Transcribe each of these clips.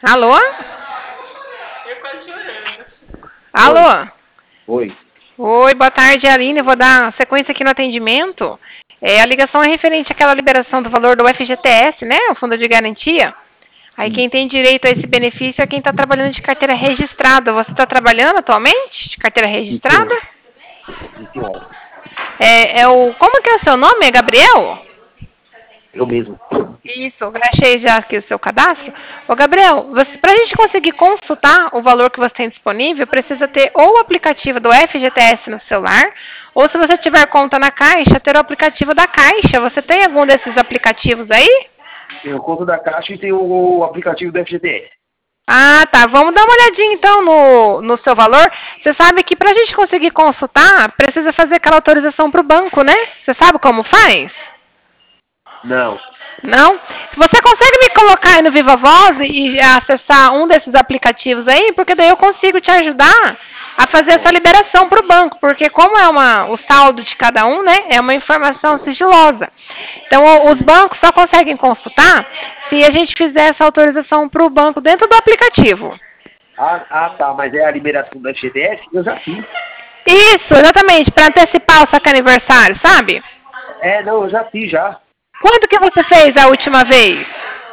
Alô? Eu quase chorando. Alô? Oi. Oi, boa tarde, Aline. Vou dar sequência aqui no atendimento. A ligação é referente àquela liberação do valor do FGTS, né? O Fundo de Garantia. Aí quem tem direito a esse benefício é quem está trabalhando de carteira registrada. Você está trabalhando atualmente de carteira registrada? Como que é o seu nome? É Gabriel? Eu mesmo. Isso, eu achei já aqui o seu cadastro. Ô, Gabriel, para a gente conseguir consultar o valor que você tem disponível, precisa ter ou o aplicativo do FGTS no celular, ou se você tiver conta na Caixa, ter o aplicativo da Caixa. Você tem algum desses aplicativos aí? Tenho conta da Caixa e tenho o aplicativo do FGTS. Ah, tá. Vamos dar uma olhadinha, então, no seu valor. Você sabe que para a gente conseguir consultar, precisa fazer aquela autorização para o banco, né? Você sabe como faz? Não. Não? Você consegue me colocar aí no Viva Voz e acessar um desses aplicativos aí? Porque daí eu consigo te ajudar a fazer essa liberação para o banco. Porque como é o saldo de cada um, né? É uma informação sigilosa. Então, os bancos só conseguem consultar se a gente fizer essa autorização para o banco dentro do aplicativo. Tá. Mas é a liberação do FGTS? Eu já fiz. Isso, exatamente. Para antecipar o saque aniversário, sabe? Não, eu já fiz já. Quando que você fez a última vez?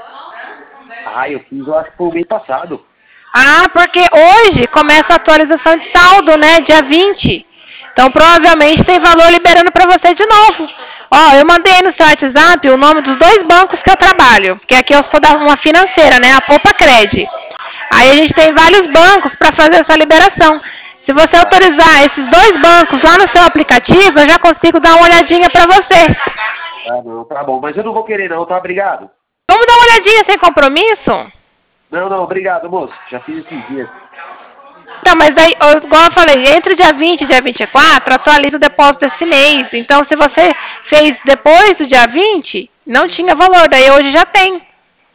Eu fiz, eu acho que foi o mês passado. Ah, porque hoje começa a atualização de saldo, né? Dia 20. Então, provavelmente tem valor liberando para você de novo. Ó, eu mandei no seu WhatsApp o nome dos dois bancos que eu trabalho. Porque aqui eu sou da uma financeira, né? A Poupa Cred. Aí a gente tem vários bancos para fazer essa liberação. Se você autorizar esses dois bancos lá no seu aplicativo, eu já consigo dar uma olhadinha para você. Não, tá bom. Mas eu não vou querer não, tá? Obrigado. Vamos dar uma olhadinha sem compromisso? Não, obrigado, moço. Já fiz esses dias. Tá, mas daí, igual eu falei, entre dia 20 e dia 24, atualiza o depósito desse mês. Então, se você fez depois do dia 20, não tinha valor, daí hoje já tem.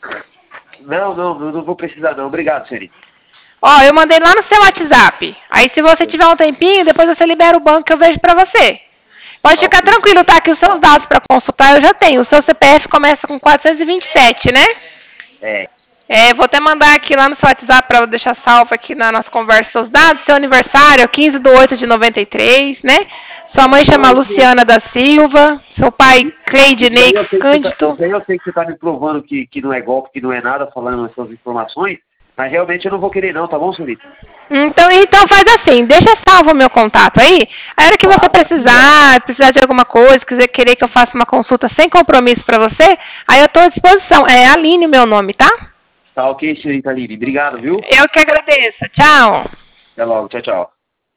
Não vou precisar não. Obrigado, senhorita. Ó, eu mandei lá no seu WhatsApp. Aí, se você tiver um tempinho, depois você libera o banco que eu vejo pra você. Pode ficar tranquilo, tá? Que os seus dados para consultar eu já tenho. O seu CPF começa com 427, né? Vou até mandar aqui lá no seu WhatsApp para deixar salvo aqui na nossa conversa seus dados. Seu aniversário é 15/8/93, né? Sua mãe chama Luciana da Silva. Seu pai, Cleidinei Cândido. Eu sei que você tá me provando que não é golpe, que não é nada, falando essas informações. Mas realmente eu não vou querer não, tá bom, senhorita? Então faz assim, deixa salvo o meu contato aí. A hora que você precisar de alguma coisa, querer que eu faça uma consulta sem compromisso para você, aí eu estou à disposição. É Aline o meu nome, tá? Tá ok, senhorita Aline. Obrigado, viu? Eu que agradeço. Tchau. Até logo. Tchau, tchau.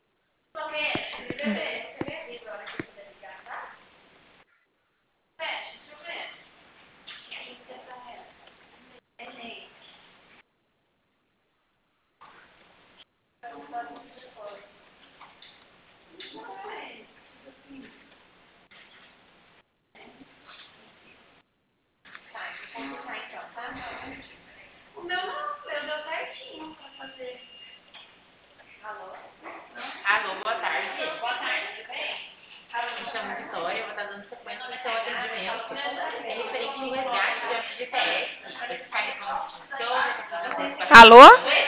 O meu deu certinho pra fazer. Alô, boa tarde. Boa tarde, tudo bem? Me chamo Vitória, eu vou estar dando sequência no seu atendimento. É referente ao resgate do FGTS. Você sabe como funciona, o que acontece com a Alô?